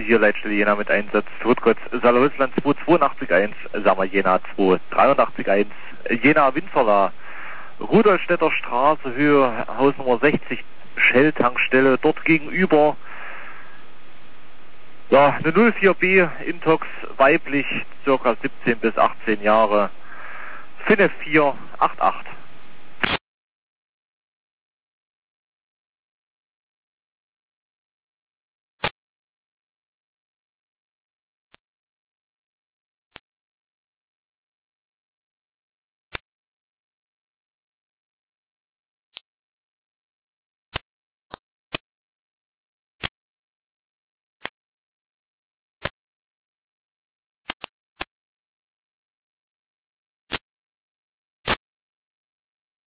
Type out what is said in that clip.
hier Leitstelle Jena mit Einsatz. Rüttgott, Saarland 282.1, Sammer Jena 283.1, Jena Winzerla, Rudolstädter Straße, Höhe Hausnummer 60, Shell-Tankstelle, dort gegenüber, ja, eine 04B, Intox, weiblich, circa 17 bis 18 Jahre, Finne 488.